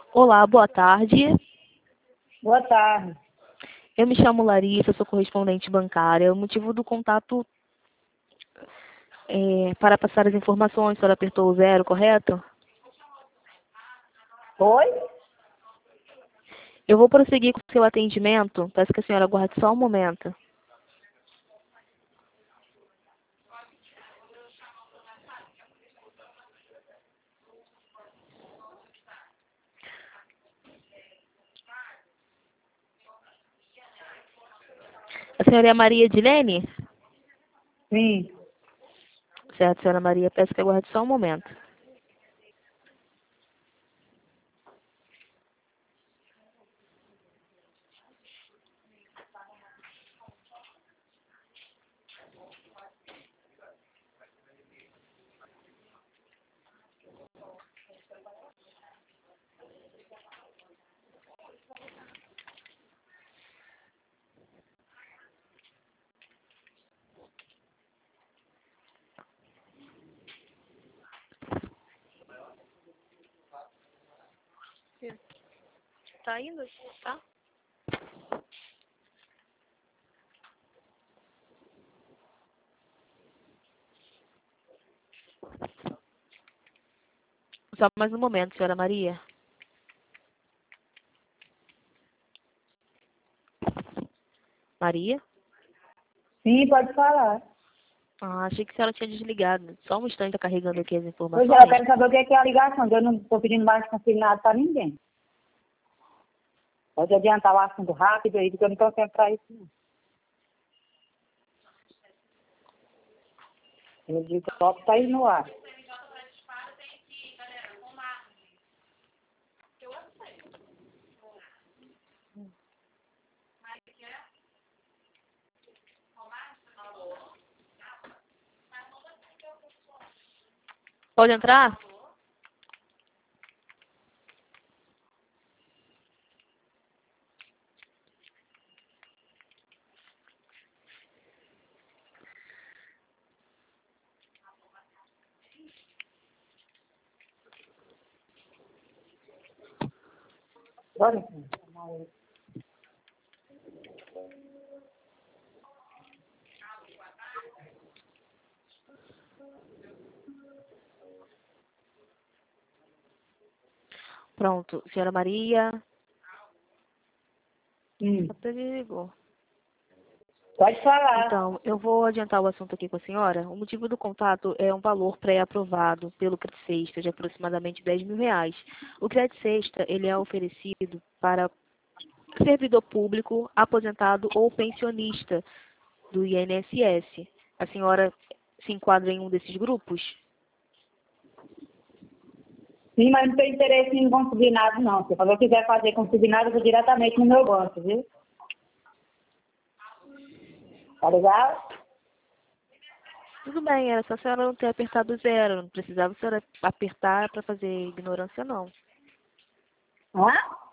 Olá, boa tarde. Boa tarde. Eu me chamo Larissa, sou correspondente bancária. O motivo do contato é para passar as informações. A senhora apertou o 0, correto? Oi? Eu vou prosseguir com o seu atendimento. Peço que a senhora aguarde só um momento. A senhora é a Maria Edilene? Sim. Certo, senhora Maria. Peço que aguarde só um momento. Tá indo? Tá? Só mais um momento, senhora Maria. Maria? Sim, pode falar. Ah, achei que a senhora tinha desligado. Só um instante, tá carregando aqui as Pois é, eu informações. quero saber o que é a ligação, que eu não estou pedindo mais consignado para ninguém. Pode adiantar o assunto rápido aí, porque eu não estou tempo para isso, não. Eu digo que o copo está aí no ar. Pode entrar? Bora. Pronto. Senhora Maria. Até Hum. desligou. Pode falar. Então, eu vou adiantar o assunto aqui com a senhora. O motivo do contato é um valor pré-aprovado pelo Crédito Sexta de aproximadamente R$ 10.000. O Crédito Sexta, ele é oferecido para servidor público, aposentado ou pensionista do INSS. A senhora se enquadra em um desses grupos? Sim, mas não tenho interesse em consignado, não. Se eu quiser fazer consignado, eu vou diretamente no meu banco, viu? Tá legal? Tudo bem, era só a senhora não ter apertado o 0. Não precisava a senhora apertar para fazer ignorância, não. Hã?